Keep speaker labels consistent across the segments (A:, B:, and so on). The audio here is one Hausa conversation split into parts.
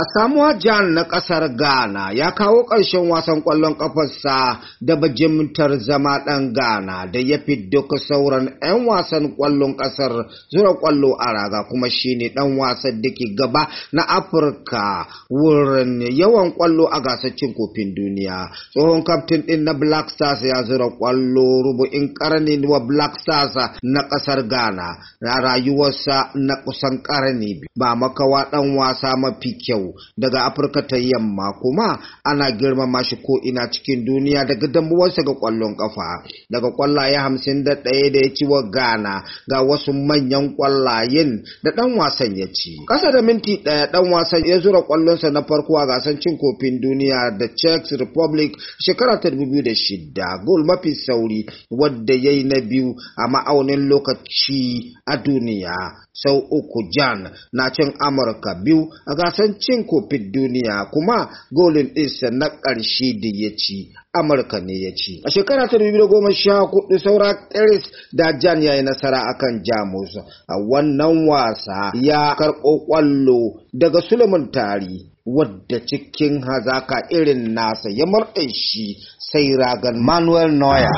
A: Asamoah Gyan na ƙasar Ghana ya kawo ƙarshen wasan ƙwallon ƙafarsa da bajimtar zama ɗan Ghana da ya fi duka sauran 'yan wasan ƙwallon ƙasar zura ƙwallo a raga, kuma shine ɗan wasan da ke gaba na Afirka wurin yawan ƙwallo a gasar cin kofin duniya. Tsohon kaftin ɗin na Black Stars ya zura ƙwallo rubu'in ƙarni wa Black Stars na ƙasar Ghana na rayuwarsa na kusan ƙarni, ba makawa ɗan wasa mafi kyau daga Afirka ta yamma, kuma ana girmama shi ko ina cikin duniya daga dambuwarsa ga kwallon kafa. Daga kwallaye 51 da ya ci wa Ghana ga wasu manyan kwallayen da dan wasan ya ci. Kasa da minti ɗaya dan wasan ya zura kwallonsa na farko a gasar cin kofin duniya da Czech Republic shekara ta 2006, gol mafi sauri wadda yayi na biyu a ma'aunin lokaci a duniya. Sau uku Gyan na cin Amurka biyu a gasar cin kofin duniya, kuma golin ɗinsa na ƙarshe da ya ci Amurka ne ya ci. A shekara ta 2014 saura Iris da Gyan ya yi nasara akan Jamus. A wannan wasa ya karɓo ƙwallo daga Suleiman Tari, wadda cikin hazaka irin nasa ya murɗe shi sai ragan Manuel Neuer.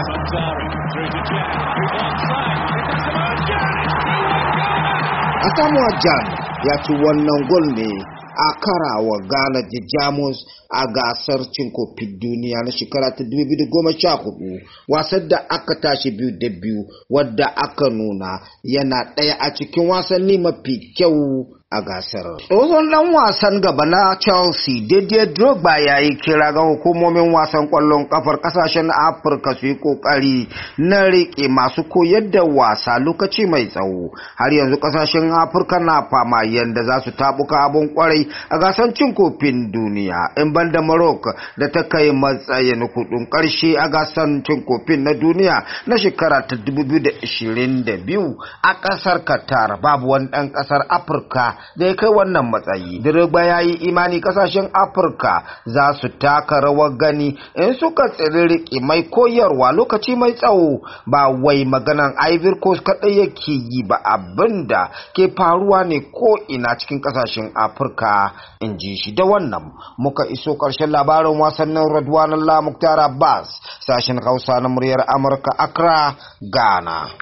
A: Asamoah Gyan ya ci wannan gol ne a karawa Ghana da Jamus a gasar cin kofin duniya na shekara ta 2014, wasan da aka tashi 2-2 wadda aka nuna yana ɗaya a cikin wasanni mafi kyau a gasar. Tsohon dan wasan gaba na Chelsea Didier Drogba ya yi kira ga hukumomin wasan kwallon kafar kasashen Afirka su yi kokari na rike masu koyar da wasa lokaci mai tsawo. Har yanzu kasashen Afirka na fama yanda za su tabuka abun kwarai a gasar cin kofin duniya, in banda Morocco da ta kai matsayin hudun karshe a gasar cin kofin na duniya na shekara ta 2022 a kasar Qatar. Babu wani dan kasar Afirka da ya kai wannan matsayi. Drogba ya yi imani kasashen Afirka za su taka rawar gani in suka tsiririki mai koyarwa lokaci mai tsawo. Ba wai maganan Ivory Coast kaɗai yake yi ba, abinda ke faruwa ne ko ina cikin kasashen Afirka, in ji shi. Da wannan muka iso ƙarshen labarin wasannin Radwanullah Muktar Abbas, sashen Hausa na muryar Amurka, Accra, Ghana.